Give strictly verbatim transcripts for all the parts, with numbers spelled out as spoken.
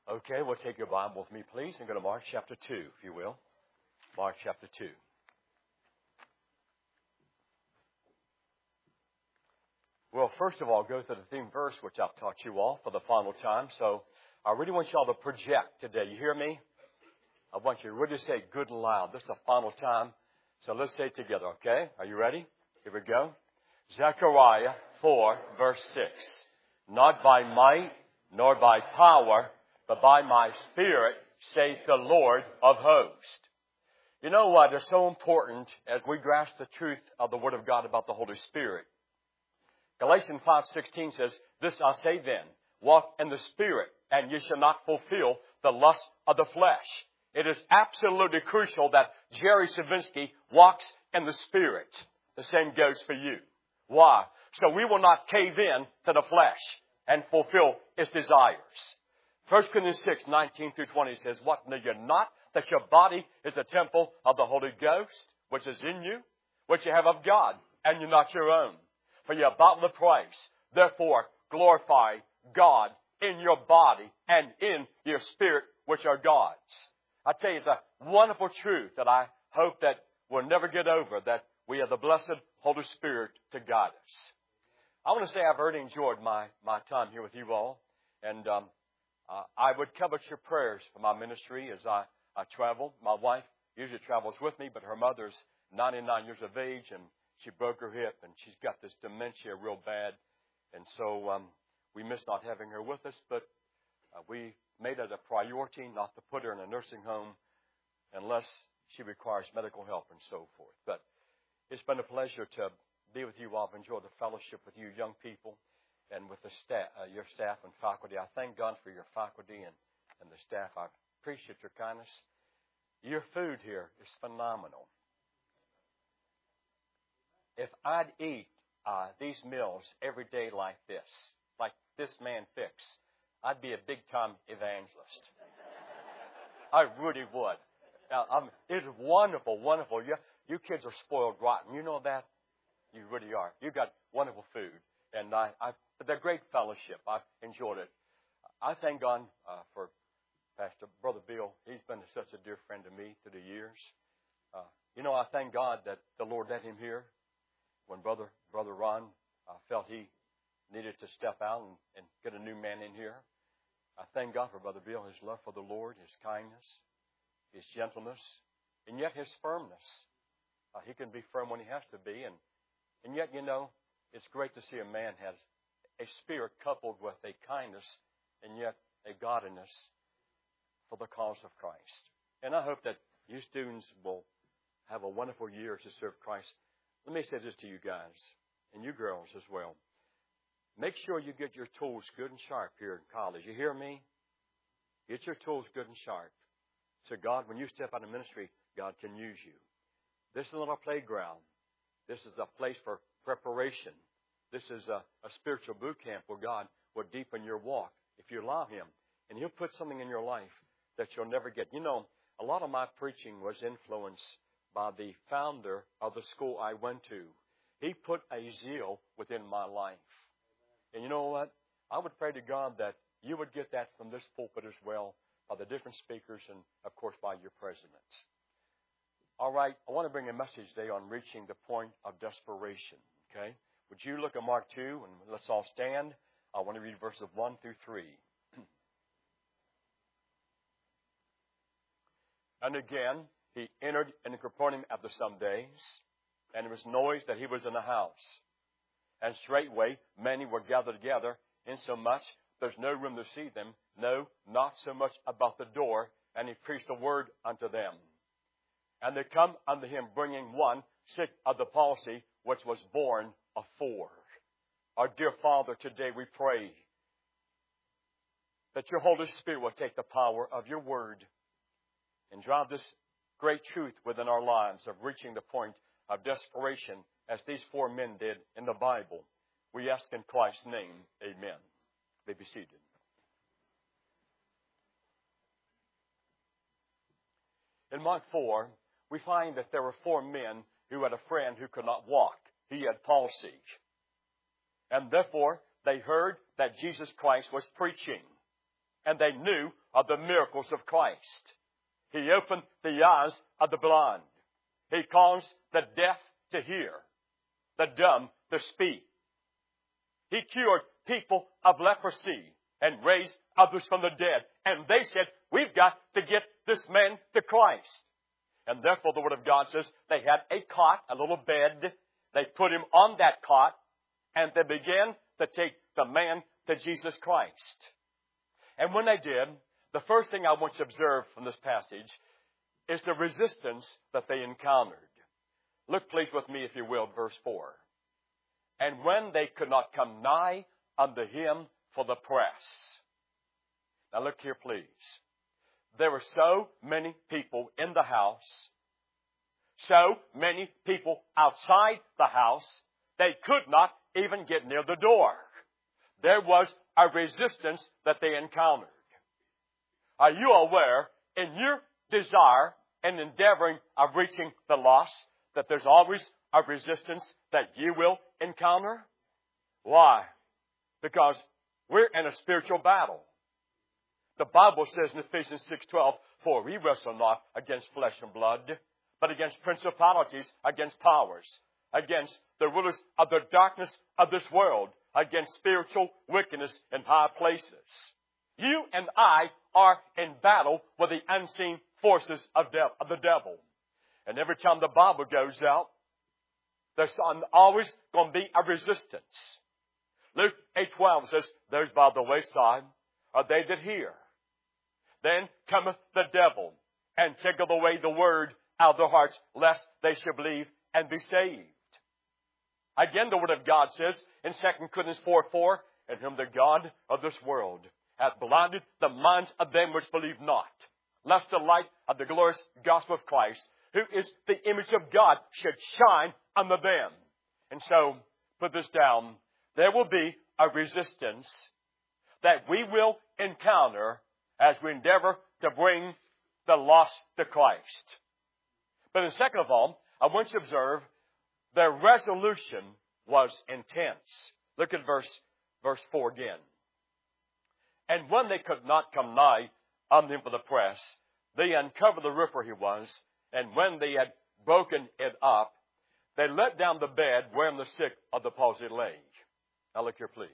Okay, we'll take your Bible with me, please, and go to Mark chapter two, if you will. Mark chapter two. Well, first of all, go to the theme verse, which I've taught you all for the final time. So I really want you all to project today. You hear me? I want you to really say good and loud. This is the final time. So let's say it together, okay? Are you ready? Here we go. Zechariah four, verse six. Not by might, nor by power, but by my Spirit, saith the Lord of hosts. You know what? It's so important as we grasp the truth of the Word of God about the Holy Spirit. Galatians five sixteen says, This I say then, walk in the Spirit, and ye shall not fulfill the lust of the flesh. It is absolutely crucial that Jerry Savinsky walks in the Spirit. The same goes for you. Why? So we will not cave in to the flesh and fulfill its desires. First Corinthians six, nineteen through twenty says, What know you not, that your body is the temple of the Holy Ghost, which is in you, which you have of God, and you're not your own. For you are bought with a price. Therefore, glorify God in your body and in your spirit, which are God's. I tell you, it's a wonderful truth that I hope that we'll never get over, that we have the blessed Holy Spirit to guide us. I want to say I've already enjoyed my, my time here with you all. And um, uh, I would covet your prayers for my ministry as I, I travel. My wife usually travels with me, but her mother's ninety-nine years of age, and she broke her hip, and she's got this dementia real bad. And so um, we miss not having her with us, but uh, we made it a priority not to put her in a nursing home unless she requires medical help and so forth. But it's been a pleasure to be with you all. I've enjoyed the fellowship with you young people and with the staff, uh, your staff and faculty. I thank God for your faculty and, and the staff. I appreciate your kindness. Your food here is phenomenal. If I'd eat uh, these meals every day like this, like this man fixed, I'd be a big-time evangelist. I really would. Now, I'm, it's wonderful, wonderful. You, you kids are spoiled rotten. You know that? You really are. You got wonderful food. And I, I, they're great fellowship. I've enjoyed it. I thank God uh, for Pastor Brother Bill. He's been such a dear friend to me through the years. Uh, you know, I thank God that the Lord let him here when Brother Brother Ron uh, felt he needed to step out and, and get a new man in here. I thank God for Brother Bill, his love for the Lord, his kindness, his gentleness, and yet his firmness. Uh, he can be firm when he has to be, and, and yet, you know, it's great to see a man has a spirit coupled with a kindness and yet a godliness for the cause of Christ. And I hope that you students will have a wonderful year to serve Christ. Let me say this to you guys, and you girls as well. Make sure you get your tools good and sharp here in college. You hear me? Get your tools good and sharp. So God, when you step out of ministry, God can use you. This is not a playground. This is a place for preparation. This is a, a spiritual boot camp where God will deepen your walk if you allow Him. And He'll put something in your life that you'll never get. You know, a lot of my preaching was influenced by the founder of the school I went to. He put a zeal within my life. And you know what? I would pray to God that you would get that from this pulpit as well, by the different speakers and, of course, by your presidents. All right, I want to bring a message today on reaching the point of desperation, okay? Would you look at Mark two, and let's all stand. I want to read verses one through three. And again, he entered into Capernaum after some days, and there was noise that he was in the house. And straightway many were gathered together, insomuch there's no room to see them, no, not so much about the door, and he preached the word unto them. And they come unto him, bringing one sick of the palsy, which was born of four. Our dear Father, today we pray that your Holy Spirit will take the power of your word and drive this great truth within our lives of reaching the point of desperation as these four men did in the Bible. We ask in Christ's name, amen. May be seated. In Mark four, we find that there were four men who had a friend who could not walk. He had palsy. And therefore, they heard that Jesus Christ was preaching. and they knew of the miracles of Christ. He opened the eyes of the blind. He caused the deaf to hear, the dumb to speak. He cured people of leprosy and raised others from the dead. And they said, we've got to get this man to Christ. And therefore the Word of God says they had a cot, a little bed. They put him on that cot, and they began to take the man to Jesus Christ. And when they did, the first thing I want you to observe from this passage is the resistance that they encountered. Look please with me, if you will, verse four. And when they could not come nigh unto him for the press. Now look here, please. There were so many people in the house, so many people outside the house, they could not even get near the door. There was a resistance that they encountered. Are you aware, in your desire and endeavoring of reaching the lost, that there's always a resistance that you will encounter? Why? Because we're in a spiritual battle. The Bible says in Ephesians six twelve, for we wrestle not against flesh and blood, but against principalities, against powers, against the rulers of the darkness of this world, against spiritual wickedness in high places. You and I are in battle with the unseen forces of, de- of the devil. And every time the Bible goes out, there's always going to be a resistance. Luke eight twelve says, those by the wayside are they that hear. Then cometh the devil, and taketh away the word out of their hearts, lest they should believe and be saved. Again, the Word of God says in Second Corinthians four four, in whom the God of this world hath blinded the minds of them which believe not, lest the light of the glorious gospel of Christ, who is the image of God, should shine unto them. And so, put this down, there will be a resistance that we will encounter as we endeavor to bring the lost to Christ. But then second of all, I want you to observe their resolution was intense. Look at verse, verse four again. And when they could not come nigh unto him for the press, they uncovered the roof where he was, and when they had broken it up, they let down the bed wherein the sick of the palsy lay. Now look here, please.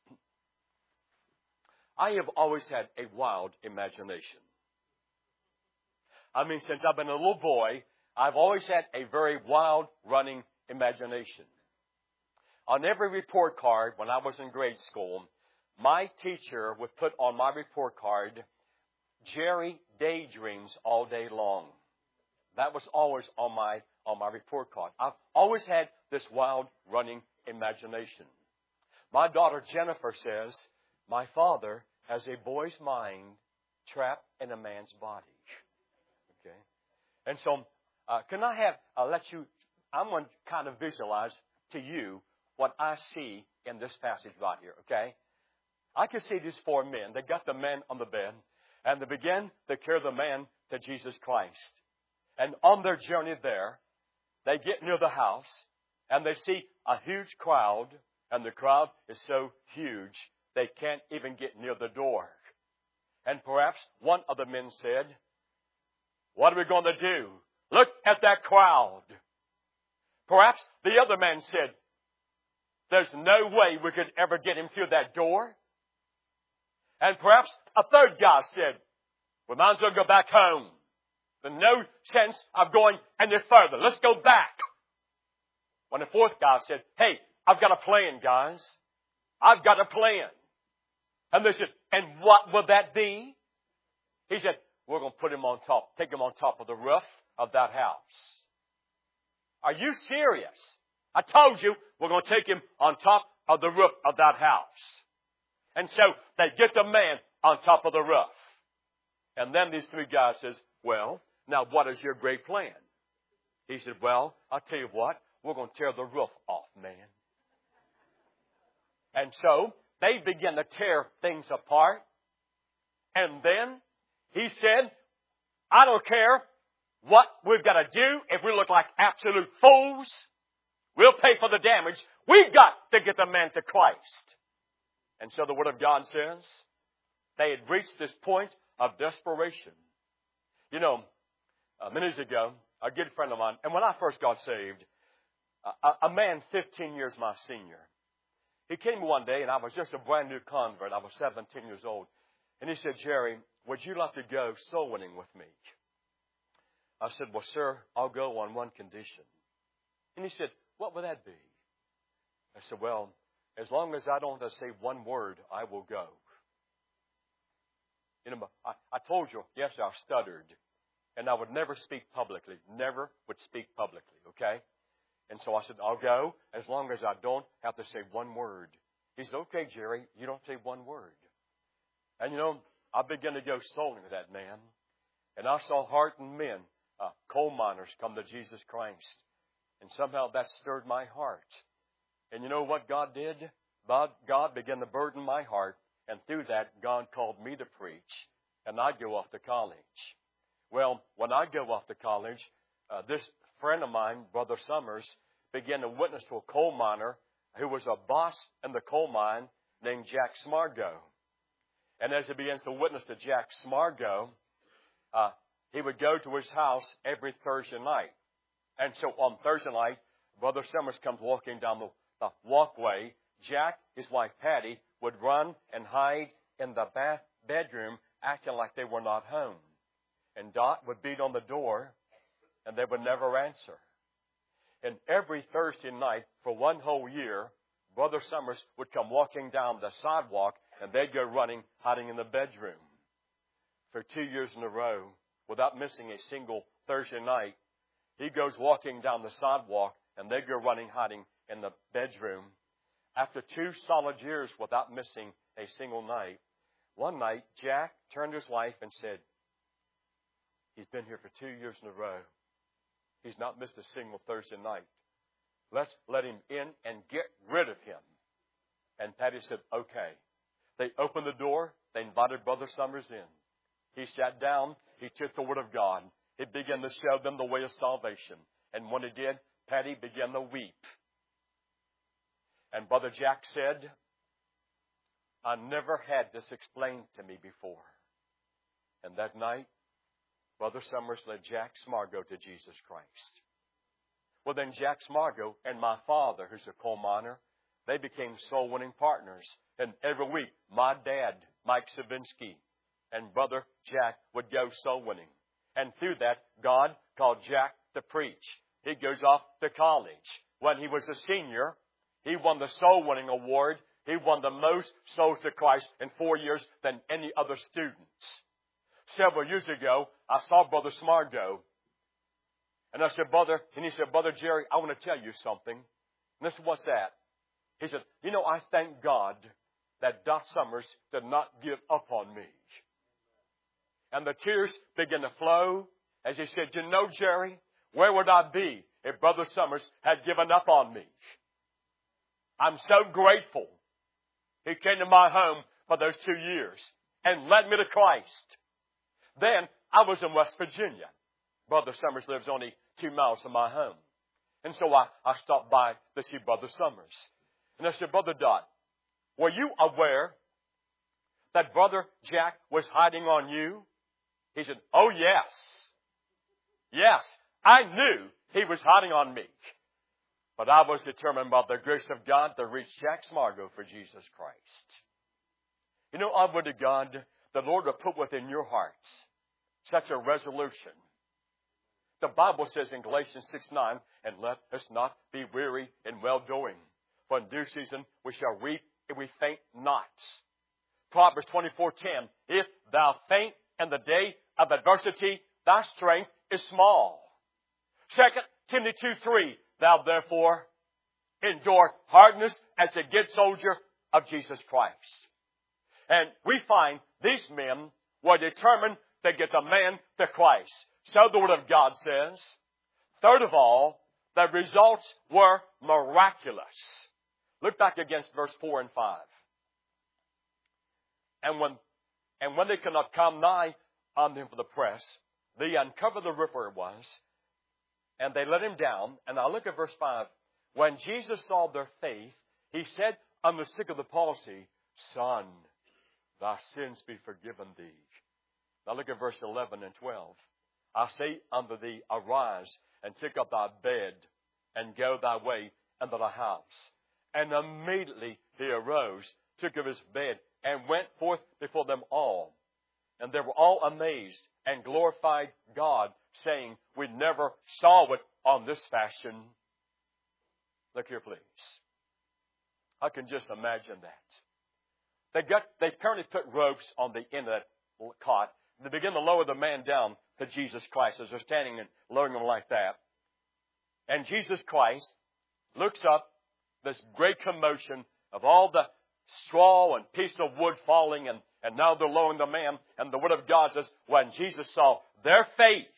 I have always had a wild imagination. I mean, since I've been a little boy, I've always had a very wild running imagination. On every report card when I was in grade school, my teacher would put on my report card, Jerry daydreams all day long. That was always on my, on my report card. I've always had this wild running imagination. My daughter Jennifer says, my father has a boy's mind trapped in a man's body. Okay? And so, uh, can I have, uh, let you, I'm going to kind of visualize to you what I see in this passage right here, okay? I can see these four men. They got the man on the bed, and they begin to carry the man to Jesus Christ. And on their journey there, they get near the house, and they see a huge crowd, and the crowd is so huge, they can't even get near the door. And perhaps one of the men said, what are we going to do? Look at that crowd. Perhaps the other man said, there's no way we could ever get him through that door. And perhaps a third guy said, we might as well go back home. There's no sense of going any further. Let's go back. When the fourth guy said, hey, I've got a plan, guys. I've got a plan. And they said, and what will that be? He said, we're going to put him on top, take him on top of the roof of that house. Are you serious? I told you we're going to take him on top of the roof of that house. And so they get the man on top of the roof. And then these three guys says, well, now what is your great plan? He said, well, I'll tell you what, we're going to tear the roof off, man. And so they begin to tear things apart. And then he said, I don't care what we've got to do. If we look like absolute fools, we'll pay for the damage. We've got to get the man to Christ. And so the Word of God says, They had reached this point of desperation. You know, uh, many years ago, a good friend of mine, and when I first got saved, a, a man fifteen years my senior, he came one day, and I was just a brand new convert. I was seventeen years old. And he said, Jerry, would you like to go soul winning with me? I said, well, sir, I'll go on one condition. And he said, what would that be? I said, well, as long as I don't have to say one word, I will go. You know, I, I told you, yes, I stuttered. And I would never speak publicly. Never would speak publicly, okay? And so I said, I'll go as long as I don't have to say one word. He said, okay, Jerry, you don't say one word. And, you know, I began to go souling with that man. And I saw hardened men, uh, coal miners, come to Jesus Christ. And somehow that stirred my heart. And you know what God did? God began to burden my heart. And through that, God called me to preach. And I go off to college. Well, when I go off to college, uh, this friend of mine, Brother Summers, began to witness to a coal miner who was a boss in the coal mine named Jack Smargo. And as he begins to witness to Jack Smargo, uh, he would go to his house every Thursday night. And so on Thursday night, Brother Summers comes walking down the, the walkway. Jack, his wife Patty, would run and hide in the bath bedroom, acting like they were not home. And Dot would beat on the door, and they would never answer. And every Thursday night for one whole year, Brother Summers would come walking down the sidewalk, and they'd go running, hiding in the bedroom. For two years in a row, without missing a single Thursday night, he goes walking down the sidewalk, and they go running, hiding in the bedroom. After two solid years without missing a single night, one night, Jack turned to his wife and said, he's been here for two years in a row. He's not missed a single Thursday night. Let's let him in and get rid of him. And Patty said, okay. They opened the door. They invited Brother Summers in. He sat down. He took the Word of God. He began to show them the way of salvation. And when he did, Patty began to weep. And Brother Jack said, I never had this explained to me before. And that night, Brother Summers led Jack Smargo to Jesus Christ. Well, then Jack Smargo and my father, who's a coal miner, they became soul-winning partners. And every week, my dad, Mike Savinsky, and Brother Jack would go soul-winning. And through that, God called Jack to preach. He goes off to college. When he was a senior, he won the soul-winning award. He won the most souls to Christ in four years than any other students. Several years ago, I saw Brother Smargo. And I said, Brother, and he said, Brother Jerry, I want to tell you something. And this is what's that? He said, you know, I thank God that Dot Summers did not give up on me. And the tears began to flow as he said, you know, Jerry, where would I be if Brother Summers had given up on me? I'm so grateful he came to my home for those two years and led me to Christ. Then I was in West Virginia. Brother Summers lives only two miles from my home. And so I, I stopped by to see Brother Summers. And I said, Brother Dot, were you aware that Brother Jack was hiding on you? He said, oh, yes. Yes, I knew he was hiding on me. But I was determined by the grace of God to reach Jack Smargo for Jesus Christ. You know, I would to God, the Lord will put within your hearts such a resolution. The Bible says in Galatians six nine, and let us not be weary in well-doing. For in due season we shall reap if we faint not. Proverbs twenty-four ten, if thou faint in the day of adversity, thy strength is small. Second Timothy two three, thou therefore endure hardness as a good soldier of Jesus Christ. And we find these men were determined to get the man to Christ. So the Word of God says. Third of all, the results were miraculous. Look back against verse four and five. And when, and when they could not come nigh unto him for the press, they uncovered the roof where it was, and they let him down. And now look at verse five. When Jesus saw their faith, he said unto the sick of the palsy, Son, thy sins be forgiven thee. Now look at verse eleven and twelve. I say unto thee, arise, and take up thy bed, and go thy way unto the house. And immediately he arose, took up his bed, and went forth before them all. And they were all amazed, and glorified God, saying, we never saw it on this fashion. Look here, please. I can just imagine that. They got, they apparently put ropes on the end of that cot. They begin to lower the man down to Jesus Christ as they're standing and lowering him like that. And Jesus Christ looks up, this great commotion of all the straw and piece of wood falling, and, and now they're lowering the man. And the Word of God says, when Jesus saw their faith,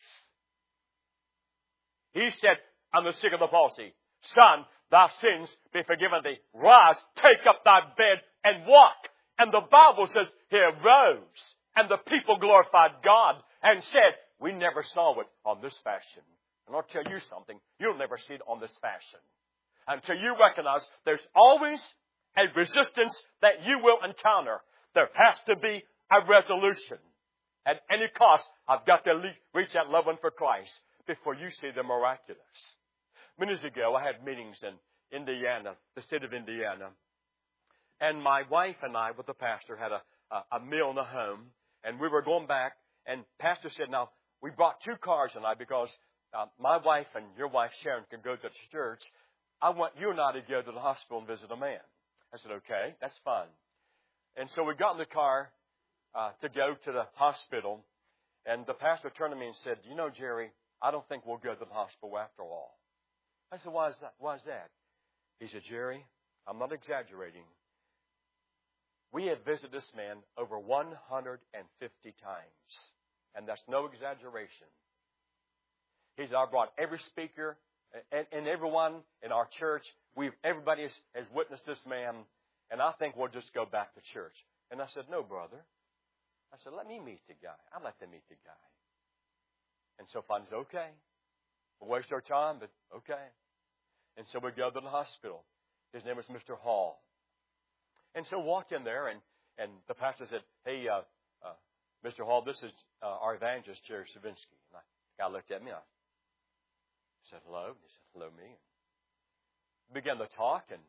He said, I'm the sick of the palsy, son, thy sins be forgiven thee. Rise, take up thy bed, and walk. And the Bible says he arose, and the people glorified God and said, we never saw it on this fashion. And I'll tell you something, you'll never see it on this fashion until you recognize there's always a resistance that you will encounter. There has to be a resolution. At any cost, I've got to reach that loved one for Christ before you see the miraculous. Many years ago, I had meetings in Indiana, the state of Indiana. And my wife and I, with the pastor, had a, a, a meal in the home. And we were going back. And pastor said, now, we brought two cars tonight because uh, my wife and your wife, Sharon, can go to the church. I want you and I to go to the hospital and visit a man. I said, okay, that's fine. And so we got in the car uh, to go to the hospital. And the pastor turned to me and said, you know, Jerry, I don't think we'll go to the hospital after all. I said, why is that? Why is that? He said, Jerry, I'm not exaggerating. We have visited this man over one hundred fifty times. And that's no exaggeration. He said, I brought every speaker and, and everyone in our church. We've everybody has, has witnessed this man. And I think we'll just go back to church. And I said, no, brother. I said, let me meet the guy. I'd like to meet the guy. And so Fonny said, okay. We'll waste our time, but okay. And so we go to the hospital. His name was Mister Hall. And so walked in there, and, and the pastor said, hey, uh, uh, Mister Hall, this is uh, our evangelist, Jerry Savinsky. And the guy looked at me. I said, hello. And he said, hello, me. And began to talk, and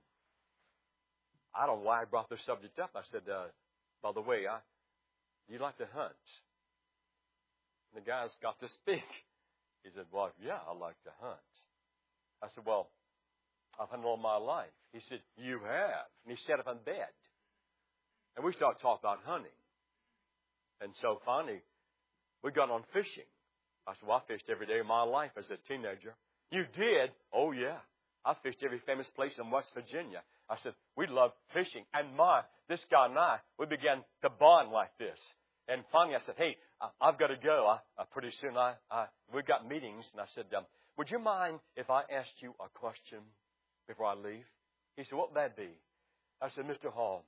I don't know why I brought this subject up. I said, uh, by the way, I, do you like to hunt? And the guy's got to speak. He said, well, yeah, I like to hunt. I said, well, I've hunted all my life. He said, you have. And he sat up in bed. And we started talking about hunting. And so finally, we got on fishing. I said, well, I fished every day of my life as a teenager. You did? Oh, yeah. I fished every famous place in West Virginia. I said, we love fishing. And my, this guy and I, we began to bond like this. And finally, I said, hey, I've got to go. I, uh, pretty soon, I, I we got meetings. And I said, um, would you mind if I asked you a question before I leave? He said, what would that be? I said, Mister Hall,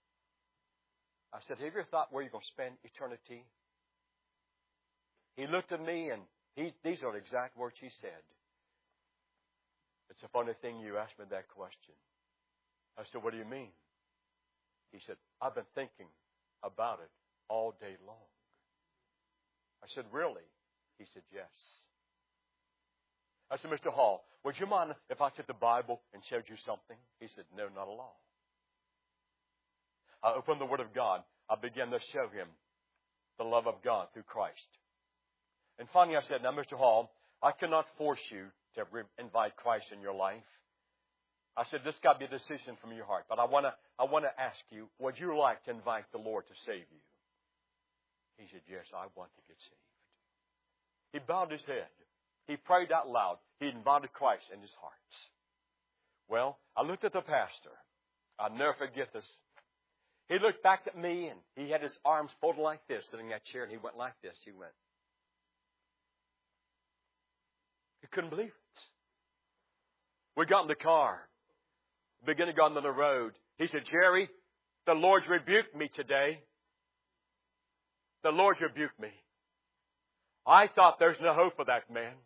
I said, have you ever thought where you're going to spend eternity? He looked at me, and he, these are the exact words he said. It's a funny thing you asked me that question. I said, what do you mean? He said, I've been thinking about it all day long. I said, really? He said, yes. I said, Mister Hall, would you mind if I took the Bible and showed you something? He said, no, not at all. I opened the Word of God. I began to show him the love of God through Christ. And finally I said, now, Mister Hall, I cannot force you to invite Christ in your life. I said, this got to be a decision from your heart. But I want to I want to ask you, would you like to invite the Lord to save you? He said, yes, I want to get saved. He bowed his head. He prayed out loud. He invited Christ in his heart. Well, I looked at the pastor. I'll never forget this. He looked back at me, and he had his arms folded like this, sitting in that chair, and he went like this. He went. He couldn't believe it. We got in the car. Began to go on the road. He said, Jerry, the Lord's rebuked me today. The Lord's rebuked me. I thought there's no hope for that man.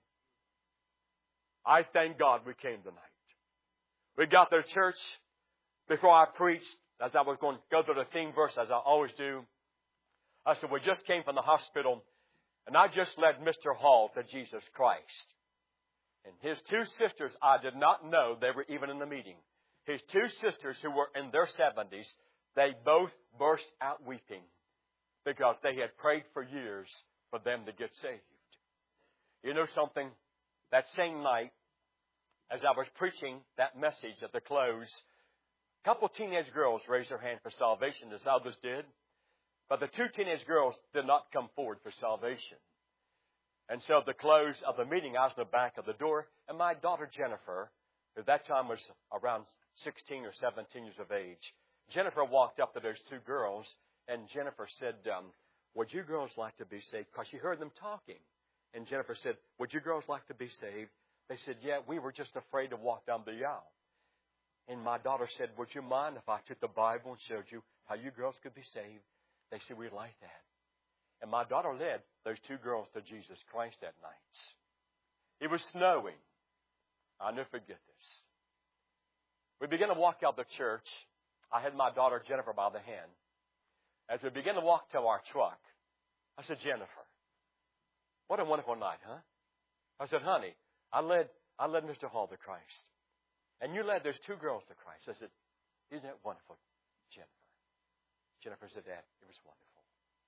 I thank God we came tonight. We got there to church. Before I preached, as I was going to go through the theme verse, as I always do, I said, we just came from the hospital, and I just led Mister Hall to Jesus Christ. And his two sisters, I did not know they were even in the meeting. His two sisters who were in their seventies, they both burst out weeping because they had prayed for years for them to get saved. You know something? That same night, as I was preaching that message at the close, a couple of teenage girls raised their hand for salvation, as others did. But the two teenage girls did not come forward for salvation. And so at the close of the meeting, I was in the back of the door, and my daughter Jennifer, who at that time was around sixteen or seventeen years of age, Jennifer walked up to those two girls, and Jennifer said, um, would you girls like to be saved? Because she heard them talking. And Jennifer said, would you girls like to be saved? They said, yeah, we were just afraid to walk down the aisle. And my daughter said, would you mind if I took the Bible and showed you how you girls could be saved? They said, we'd like that. And my daughter led those two girls to Jesus Christ that night. It was snowing. I'll never forget this. We began to walk out the church. I had my daughter Jennifer by the hand. As we began to walk to our truck, I said, Jennifer, what a wonderful night, huh? I said, honey, I led I led Mister Hall to Christ. And you led those two girls to Christ. I said, isn't that wonderful, Jennifer? Jennifer said, Dad, it was wonderful.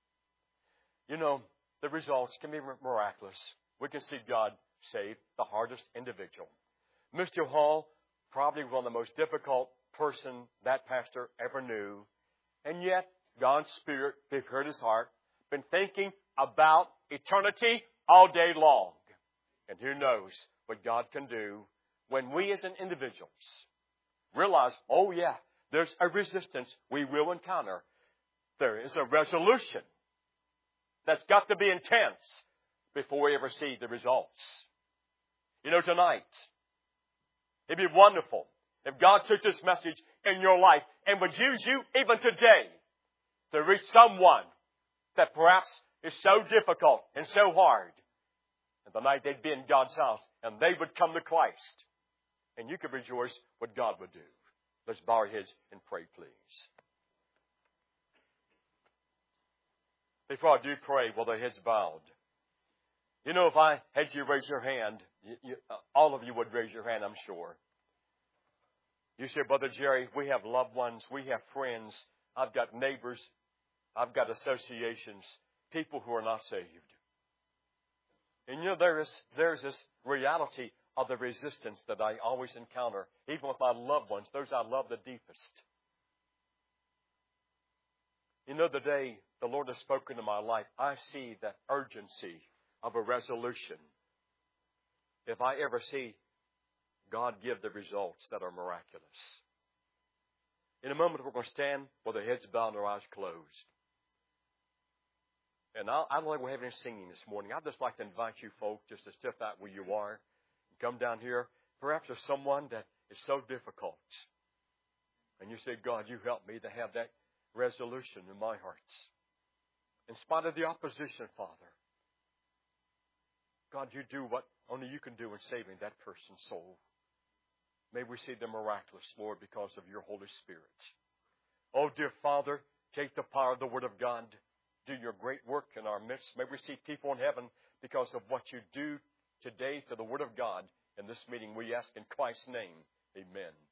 You know, the results can be miraculous. We can see God save the hardest individual. Mister Hall, probably one of the most difficult person that pastor ever knew. And yet, God's Spirit prepared his heart, been thinking about eternity all day long. And who knows what God can do when we as an individuals realize, oh yeah, there's a resistance we will encounter. There is a resolution that's got to be intense before we ever see the results. You know, tonight, it'd be wonderful if God took this message in your life and would use you even today to reach someone that perhaps is so difficult and so hard. And tonight they'd be in God's house and they would come to Christ. And you could rejoice what God would do. Let's bow our heads and pray, please. Before I do pray, while the heads bowed, you know, if I had you raise your hand, you, you, uh, all of you would raise your hand, I'm sure. You say, Brother Jerry, we have loved ones, we have friends, I've got neighbors, I've got associations, people who are not saved. And you know, there is there's this reality of the resistance that I always encounter, even with my loved ones, those I love the deepest. You know, the day the Lord has spoken to my life, I see that urgency of a resolution. If I ever see God give the results that are miraculous. In a moment, we're going to stand with our heads bowed and our eyes closed. And I, I don't think we're having any singing this morning. I'd just like to invite you folks just to step out where you are. Come down here. Perhaps there's someone that is so difficult. And you say, God, you help me to have that resolution in my heart. In spite of the opposition, Father. God, you do what only you can do in saving that person's soul. May we see the miraculous, Lord, because of your Holy Spirit. Oh, dear Father, take the power of the Word of God. Do your great work in our midst. May we see people in heaven because of what you do today to the Word of God. In this meeting we ask in Christ's name. Amen.